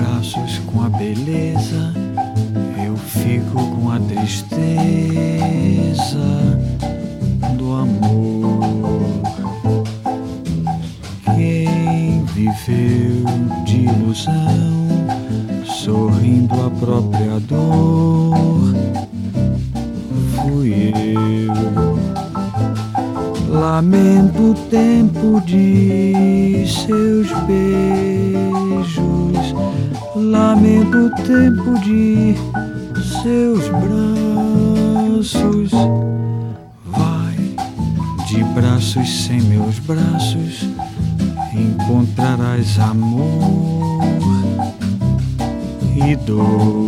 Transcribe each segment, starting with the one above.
braços com a beleza, eu fico com a tristeza do amor. Quem viveu de ilusão, sorrindo a própria dor, fui eu. Lamento o tempo de seus beijos, lamento o tempo de seus braços. Vai de braços sem meus braços, encontrarás amor e dor.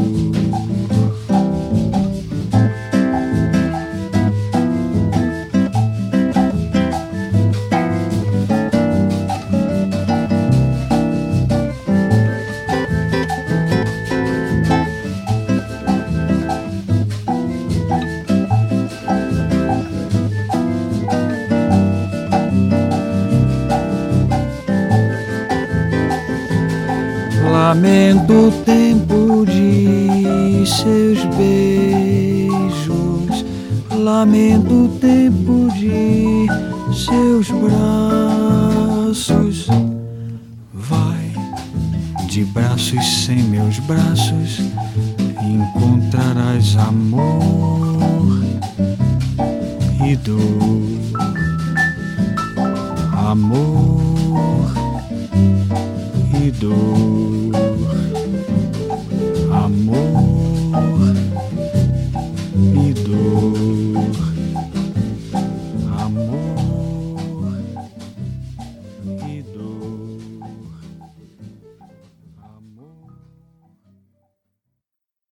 Lamento o tempo de seus beijos, lamento o tempo de seus braços. Vai de braços sem meus braços, encontrarás amor e dor. Amor e dor. Amor e dor, amor.